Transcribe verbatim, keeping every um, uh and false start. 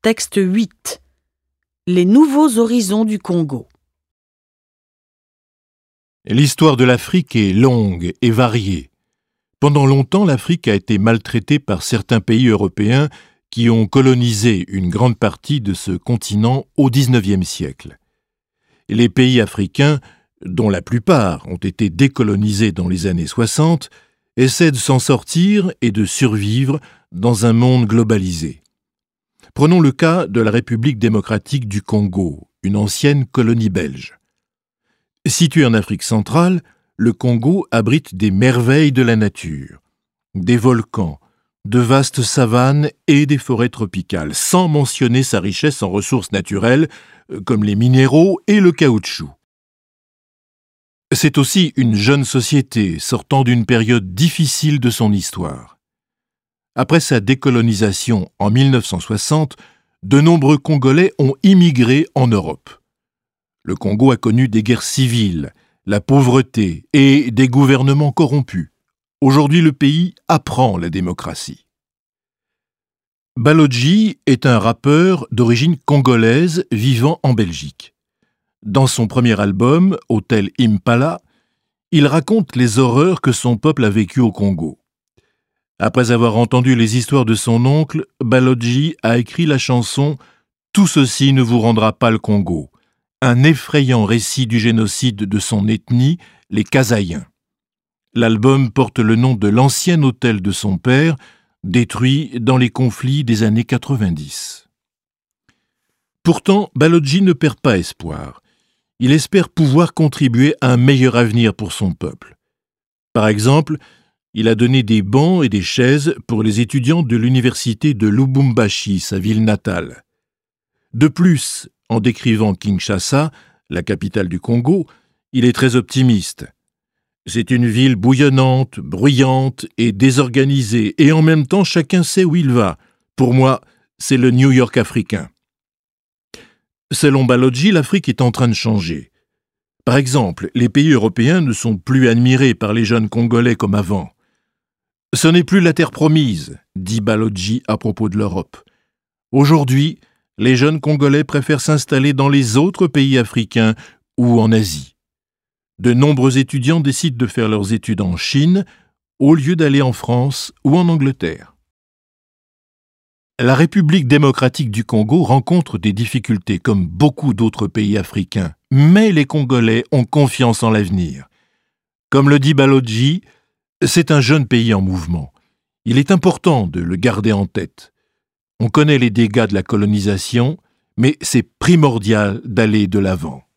Texte huit. Les nouveaux horizons du Congo. L'histoire de l'Afrique est longue et variée. Pendant longtemps, l'Afrique a été maltraitée par certains pays européens qui ont colonisé une grande partie de ce continent au dix-neuvième siècle. Les pays africains, dont la plupart ont été décolonisés dans les années soixante, essaient de s'en sortir et de survivre dans un monde globalisé. Prenons le cas de la République démocratique du Congo, une ancienne colonie belge. Situé en Afrique centrale, le Congo abrite des merveilles de la nature, des volcans, de vastes savanes et des forêts tropicales, sans mentionner sa richesse en ressources naturelles comme les minéraux et le caoutchouc. C'est aussi une jeune société sortant d'une période difficile de son histoire. Après sa décolonisation en mille neuf cent soixante, de nombreux Congolais ont immigré en Europe. Le Congo a connu des guerres civiles, la pauvreté et des gouvernements corrompus. Aujourd'hui, le pays apprend la démocratie. Balodji est un rappeur d'origine congolaise vivant en Belgique. Dans son premier album, Hotel Impala, il raconte les horreurs que son peuple a vécues au Congo. Après avoir entendu les histoires de son oncle, Balodji a écrit la chanson « Tout ceci ne vous rendra pas le Congo », un effrayant récit du génocide de son ethnie, les Kasaïens. L'album porte le nom de l'ancien hôtel de son père, détruit dans les conflits des années quatre-vingt-dix. Pourtant, Balodji ne perd pas espoir. Il espère pouvoir contribuer à un meilleur avenir pour son peuple. Par exemple, il a donné des bancs et des chaises pour les étudiants de l'université de Lubumbashi, sa ville natale. De plus, en décrivant Kinshasa, la capitale du Congo, il est très optimiste. C'est une ville bouillonnante, bruyante et désorganisée, et en même temps chacun sait où il va. Pour moi, c'est le New York africain. Selon Balodji, l'Afrique est en train de changer. Par exemple, les pays européens ne sont plus admirés par les jeunes Congolais comme avant. Ce n'est plus la terre promise, dit Balodji à propos de l'Europe. Aujourd'hui, les jeunes Congolais préfèrent s'installer dans les autres pays africains ou en Asie. De nombreux étudiants décident de faire leurs études en Chine au lieu d'aller en France ou en Angleterre. La République démocratique du Congo rencontre des difficultés comme beaucoup d'autres pays africains, mais les Congolais ont confiance en l'avenir. Comme le dit Balodji, c'est un jeune pays en mouvement. Il est important de le garder en tête. On connaît les dégâts de la colonisation, mais c'est primordial d'aller de l'avant.